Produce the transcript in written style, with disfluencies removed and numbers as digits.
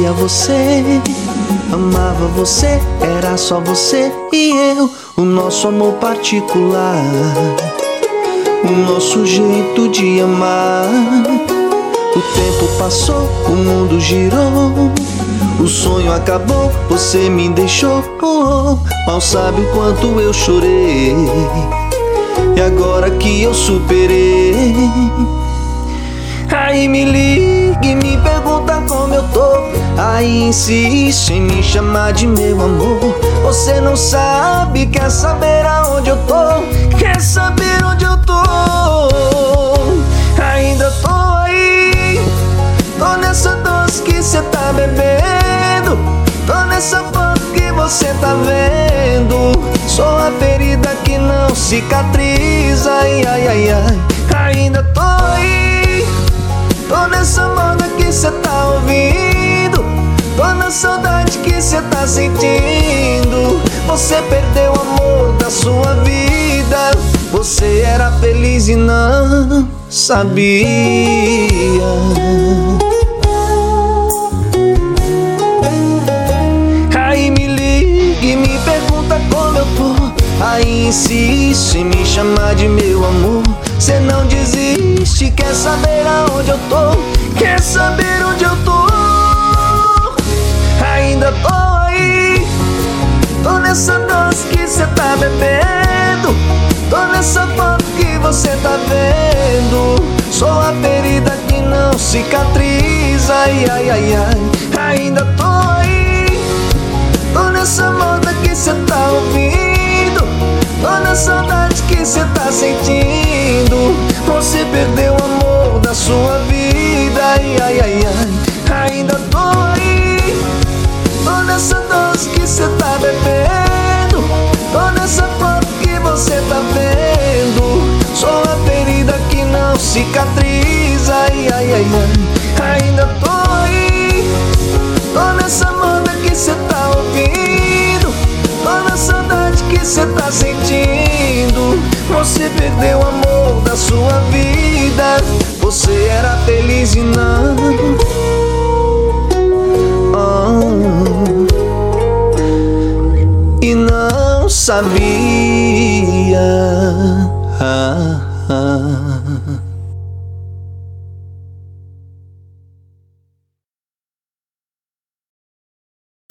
queria você, amava você, era só você e eu, o nosso amor particular, o nosso jeito de amar. O tempo passou, o mundo girou, o sonho acabou, você me deixou. Mal sabe o quanto eu chorei, e agora que eu superei, aí me liga e me pergunta como eu tô, aí insiste em me chamar de meu amor. Você não sabe, quer saber aonde eu tô, quer saber onde eu tô. Ainda tô aí, tô nessa dose que cê tá bebendo, tô nessa foto que você tá vendo. Sou a ferida que não cicatriza, ai, ai, ai, ai. Ainda tô aí, tô nessa moda que cê tá ouvindo, tô na saudade que cê tá sentindo. Você perdeu o amor da sua vida, você era feliz e não sabia. Aí me liga e me pergunta como eu tô, aí insiste em me chamar de meu amor. Cê não desiste, quer saber aonde eu tô, quer saber onde eu tô. Ainda tô aí, tô nessa dose que cê tá bebendo, tô nessa foto que você tá vendo. Sou a ferida que não cicatriza, ai, ai, ai, ai. Ainda tô aí, tô nessa moda que cê tá ouvindo, tô na saudade que cê tá sentindo. Você perdeu o amor da sua vida, ai, ai, ai, ai. Ainda tô aí, tô nessa dose que cê tá bebendo, tô nessa foto que você tá vendo. Sou a ferida que não cicatriza, ai, ai, ai, ai. Ainda tô aí, tô nessa moda que cê tá ouvindo, tô na saudade que cê tá sentindo. Você perdeu o amor da sua vida, você era feliz e não e não sabia.